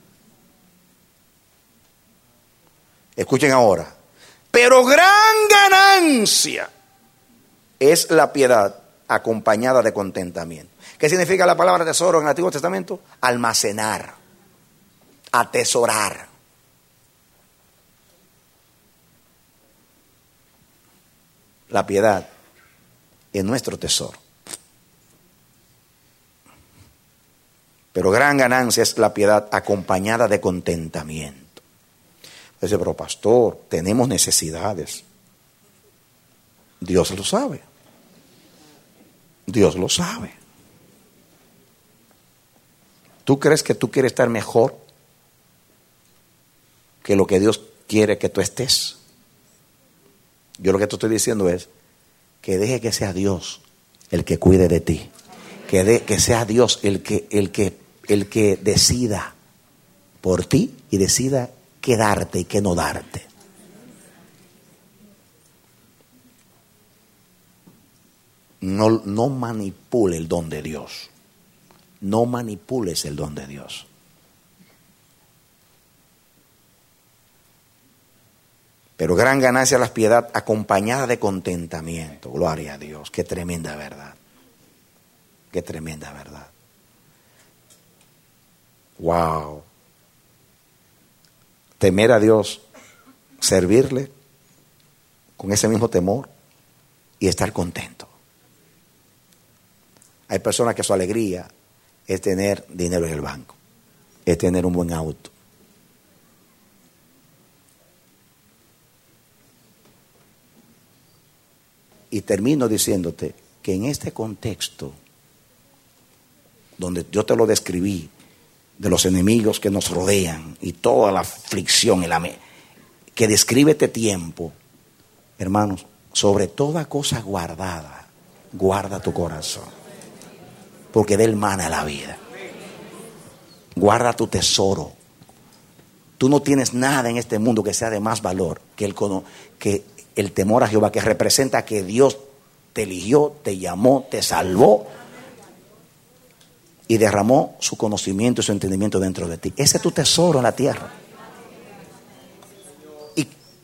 Escuchen ahora: pero gran ganancia es la piedad acompañada de contentamiento. ¿Qué significa la palabra tesoro en el Antiguo Testamento? Almacenar, atesorar. La piedad es nuestro tesoro. Pero gran ganancia es la piedad acompañada de contentamiento. Dice: pero pastor, tenemos necesidades. Dios lo sabe. Dios lo sabe. ¿Tú crees que tú quieres estar mejor que lo que Dios quiere que tú estés? Yo lo que te estoy diciendo es que deje que sea Dios el que cuide de ti. Que, de, que sea Dios el que, el, que, el que decida por ti y decida qué darte y qué no darte. No, no manipule el don de Dios. No manipules el don de Dios. Pero gran ganancia la piedad acompañada de contentamiento. Gloria a Dios. Qué tremenda verdad. Qué tremenda verdad. Wow. Temer a Dios, servirle con ese mismo temor y estar contento. Hay personas que su alegría es tener dinero en el banco, es tener un buen auto. Y termino diciéndote que en este contexto, donde yo te lo describí, de los enemigos que nos rodean y toda la aflicción y la me- que describe este tiempo, hermanos, sobre toda cosa guardada, guarda tu corazón, porque de él mana la vida. Guarda tu tesoro. Tú no tienes nada en este mundo que sea de más valor que el, que el temor a Jehová, que representa que Dios te eligió, te llamó, te salvó y derramó su conocimiento y su entendimiento dentro de ti. Ese es tu tesoro en la tierra.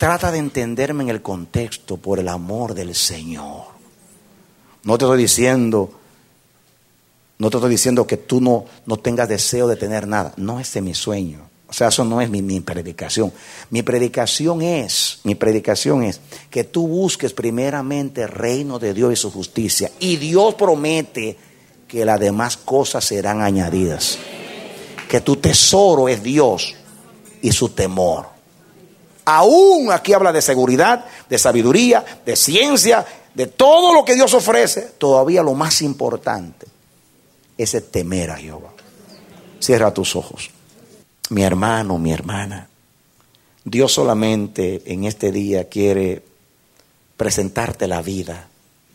trata de entenderme en el contexto por el amor del Señor. No te estoy diciendo, no te estoy diciendo que tú no, no tengas deseo de tener nada. No, ese es mi sueño. O sea, eso no es mi, mi predicación. Mi predicación es, mi predicación es que tú busques primeramente el reino de Dios y su justicia. Y Dios promete que las demás cosas serán añadidas. Que tu tesoro es Dios y su temor. Aún aquí habla de seguridad, de sabiduría, de ciencia, de todo lo que Dios ofrece. Todavía lo más importante es el temer a Jehová. Cierra tus ojos. Mi hermano, mi hermana, Dios solamente en este día quiere presentarte la vida,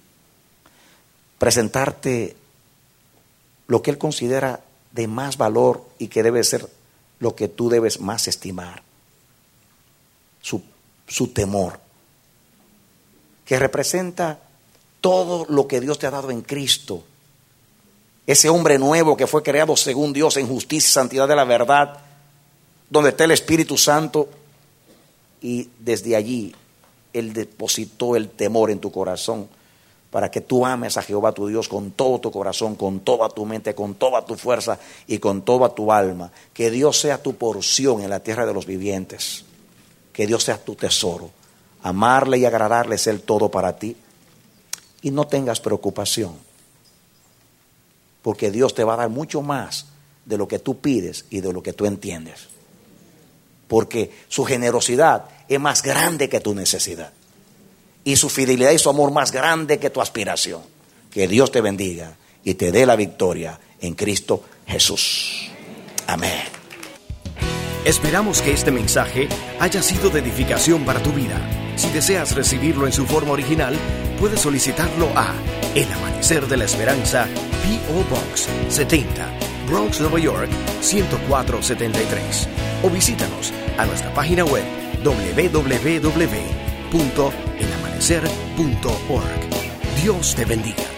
presentarte lo que Él considera de más valor y que debe ser lo que tú debes más estimar, su, su temor, que representa todo lo que Dios te ha dado en Cristo, ese hombre nuevo que fue creado según Dios en justicia y santidad de la verdad, donde está el Espíritu Santo, y desde allí Él depositó el temor en tu corazón para que tú ames a Jehová tu Dios con todo tu corazón, con toda tu mente, con toda tu fuerza y con toda tu alma. Que Dios sea tu porción en la tierra de los vivientes, que Dios sea tu tesoro. Amarle y agradarle es el todo para ti, y no tengas preocupación, porque Dios te va a dar mucho más de lo que tú pides y de lo que tú entiendes. Porque su generosidad es más grande que tu necesidad. Y su fidelidad y su amor más grande que tu aspiración. Que Dios te bendiga y te dé la victoria en Cristo Jesús. Amén. Esperamos que este mensaje haya sido de edificación para tu vida. Si deseas recibirlo en su forma original, puedes solicitarlo a El Amanecer de la Esperanza, P O Box setenta, Bronx, Nueva York, ciento cuatro setenta y tres. O visítanos a nuestra página web doble u doble u doble u punto el amanecer punto org. Dios te bendiga.